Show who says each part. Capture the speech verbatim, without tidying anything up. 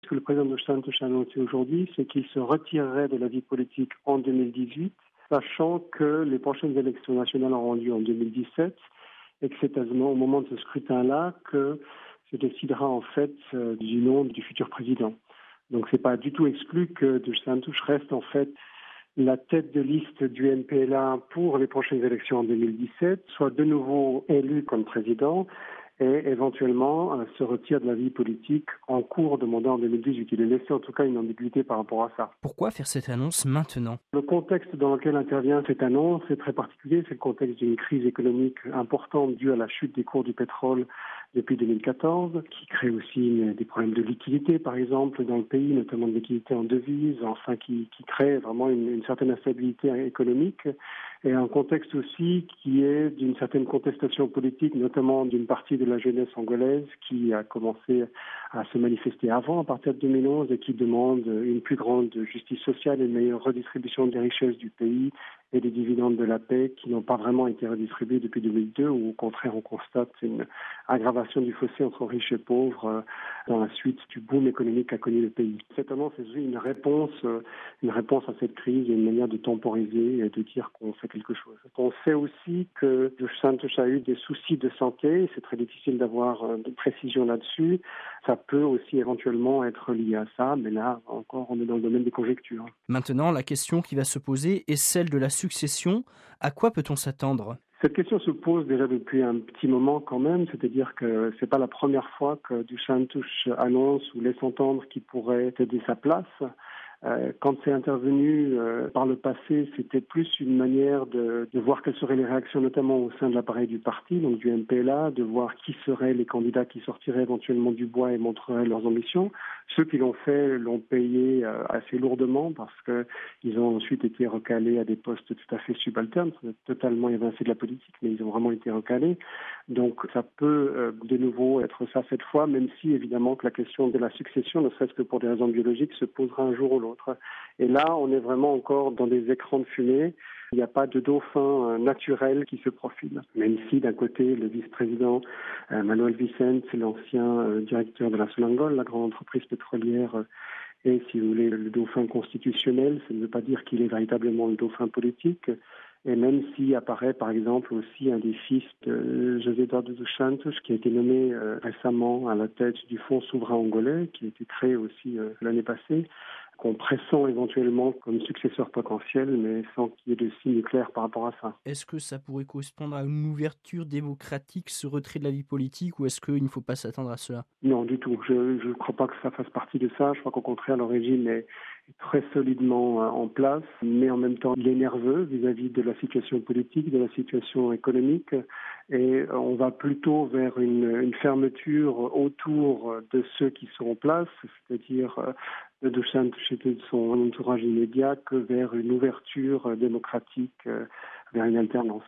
Speaker 1: Ce que le président dos Santos a annoncé aujourd'hui, c'est qu'il se retirerait de la vie politique en deux mille dix-huit, sachant que les prochaines élections nationales auront lieu en deux mille dix-sept et que c'est au moment de ce scrutin-là que se décidera en fait euh, du nom du futur président. Donc c'est pas du tout exclu que dos Santos reste en fait la tête de liste du M P L A pour les prochaines élections en deux mille dix-sept, soit de nouveau élu comme président et éventuellement euh, se retire de la vie politique en cours de mandat en deux mille dix-huit. Il est laissé en tout cas une ambiguïté par rapport à ça.
Speaker 2: Pourquoi faire cette annonce maintenant ?
Speaker 1: Le contexte dans lequel intervient cette annonce est très particulier. C'est le contexte d'une crise économique importante due à la chute des cours du pétrole depuis deux mille quatorze, qui crée aussi des problèmes de liquidité, par exemple, dans le pays, notamment de liquidité en devises, enfin, qui, qui crée vraiment une, une certaine instabilité économique. Et un contexte aussi qui est d'une certaine contestation politique, notamment d'une partie de la jeunesse angolaise qui a commencé à se manifester avant, à partir de deux mille onze, et qui demande une plus grande justice sociale et une meilleure redistribution des richesses du pays et des dividendes de la paix qui n'ont pas vraiment été redistribués depuis deux mille deux, où au contraire on constate une aggravation du fossé entre riches et pauvres dans la suite du boom économique qu'a connu le pays. Cette annonce est une réponse, une réponse à cette crise et une manière de temporiser et de dire qu'on fait quelque chose. On sait aussi que dos Santos a eu des soucis de santé, c'est très difficile d'avoir de précision là-dessus. Ça peut aussi éventuellement être lié à ça, mais là encore on est dans le domaine des conjectures.
Speaker 2: Maintenant, la question qui va se poser est celle de la succession. À quoi peut-on s'attendre ?
Speaker 1: Cette question se pose déjà depuis un petit moment quand même, c'est-à-dire que c'est pas la première fois que dos Santos annonce ou laisse entendre qu'il pourrait céder sa place. Euh, quand c'est intervenu euh, par le passé, c'était plus une manière de, de voir quelles seraient les réactions, notamment au sein de l'appareil du parti, donc du M P L A, de voir qui seraient les candidats qui sortiraient éventuellement du bois et montreraient leurs ambitions. Ceux qui l'ont fait l'ont payé euh, assez lourdement parce que ils ont ensuite été recalés à des postes tout à fait subalternes, totalement évincés de la politique, mais ils ont vraiment été recalés. Donc ça peut euh, de nouveau être ça cette fois, même si évidemment que la question de la succession, ne serait-ce que pour des raisons biologiques, se posera un jour ou l'autre. Et là, on est vraiment encore dans des écrans de fumée. Il n'y a pas de dauphin euh, naturel qui se profile. Même si, d'un côté, le vice-président euh, Manuel Vicente, l'ancien euh, directeur de la Sonangol, la grande entreprise pétrolière, euh, est, si vous voulez, le dauphin constitutionnel. Ça ne veut pas dire qu'il est véritablement le dauphin politique. Et même s'il apparaît, par exemple, aussi un des fils de José Eduardo dos Santos, qui a été nommé euh, récemment à la tête du Fonds souverain angolais, qui a été créé aussi euh, l'année passée, qu'on pressent éventuellement comme successeur potentiel, mais sans qu'il y ait de signes clairs par rapport à ça.
Speaker 2: Est-ce que ça pourrait correspondre à une ouverture démocratique, ce retrait de la vie politique, ou est-ce qu'il ne faut pas s'attendre à cela ?
Speaker 1: Non, du tout. Je ne crois pas que ça fasse partie de ça. Je crois qu'au contraire, le régime est très solidement en place, mais en même temps, il est nerveux vis-à-vis de la situation politique, de la situation économique, et on va plutôt vers une, une fermeture autour de ceux qui sont en place, c'est-à-dire de dos Santos et de son entourage immédiat, que vers une ouverture démocratique, vers une alternance.